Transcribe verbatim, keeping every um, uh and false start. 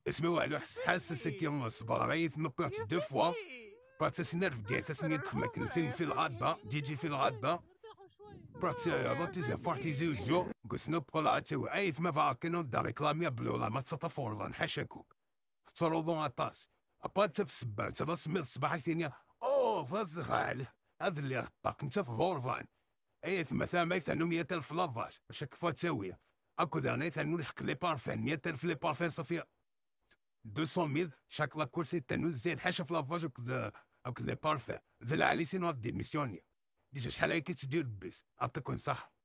اسمعوا على حاسس كي صبر عيث ما بقات دو فوا بقات سنرف ديال تسمية تخمك الفيلم في الغابة جيجي في الغابة بقات روتيزا فورتيزي وجو قسنا بقول تو عيث ما فاكنو دا ريكلاميا بلولا ما تطفور حاشاكو تروضون عطاس أبات في السبان تبا سمير الصباح ثانية أوه فازغال هذا اللي رباك انت في غورفان عيث مثلا ما يثنو مية ألف لافاج باش كفا تساوية أكو دانا يثنو نحك لي بارفان مية ألف لي بارفان صافية مئتين ميل شاك لا كورسي تنو زيد حاشا في لافاج وكذا وكذا بارفان ذا العلي سينو ديميسيوني ديجا شحال هاكي تدير بيس عطيكم صح